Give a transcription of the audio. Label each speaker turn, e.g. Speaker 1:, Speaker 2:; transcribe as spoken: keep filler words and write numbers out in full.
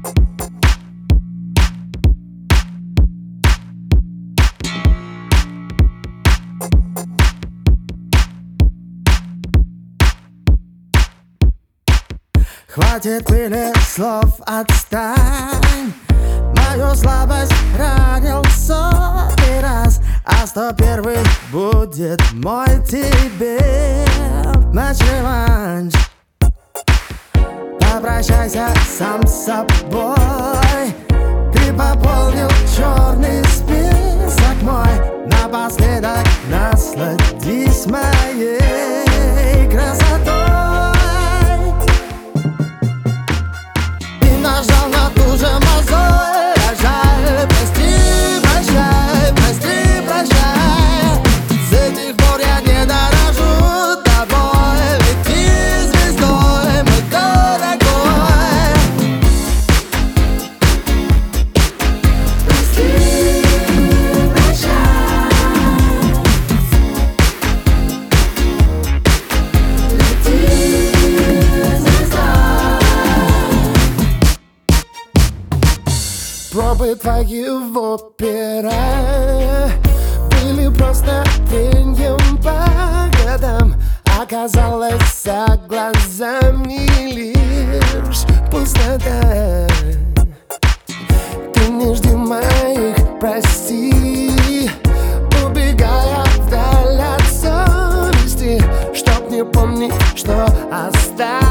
Speaker 1: Хватит пыли слов, отстань. Мою слабость ранил сотый раз, а сто первый будет мой тебе матч-реванш. Попрощайся сам с собой. Ты пополнил черный список мой. Напоследок насладись моей красотой. Нажал на ту же мозоль, а жаль, прости, прощай, прости, прощай. С этих пор я не дорожу тобой. Лети звездой, мой дорогой. Прости, прощай. Лети звездой. Пробы твои в опере были просто треньем по годам. Оказалось, за глазами лишь пустота. Ты не жди моих прости, убегая вдаль от совести, чтоб не помнить, что осталось.